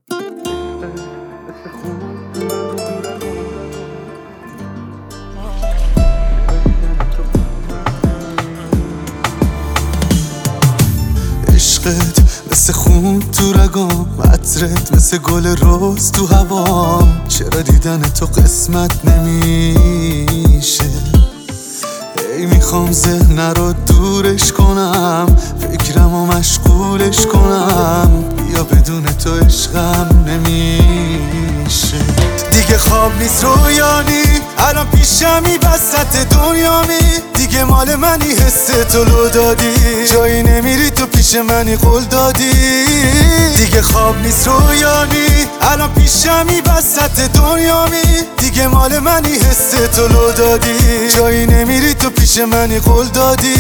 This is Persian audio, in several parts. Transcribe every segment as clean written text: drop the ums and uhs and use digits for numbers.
عشقت مثل خون تو رگام، عطرت مثل گل روز تو هوام. چرا دیدن تو قسمت نمیشه؟ ای میخوام ذهن رو دورش کنم، فکرم و مشغولش کنم. بیا بدون تو عشقم نمیشه. دیگه خواب نیست رویانی، الان پیشمی وسط دنیامی. دیگه مال منی، حس تو لو دادی، جایی نمیری تو پیش منی قول دادی. دیگه خواب نیست رویانی، الان پیشمی وسط دنیامی. دیگه مال منی، حس تو لو دادی، جایی نمیری تو پیش منی قول دادی.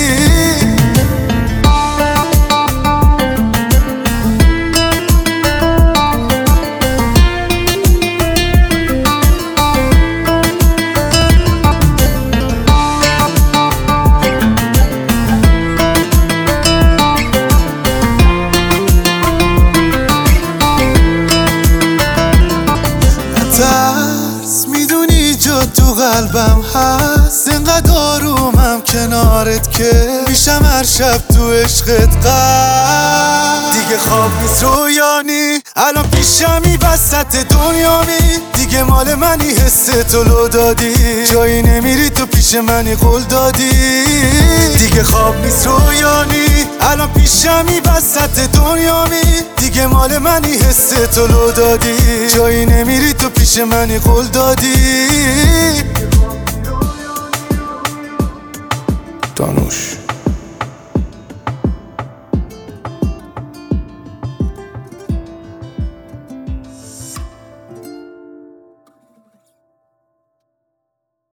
ترس میدونی جا تو قلبم هست، انقدر آرومم کنارت که میشم هر شب تو عشقت غرق. دیگه خواب نیست رویانی، الان پیشمی وسط دنیامی. دیگه مال منی، حس تو لو دادی، جایی نمیری تو پیش منی قول دادی. دیگه خواب نیست رویانی، الان پیشمی وسط دنیامی. دیگه مال منی، حس تو لو دادی، جایی نمیری تو پیش منی قول دادی. دانوش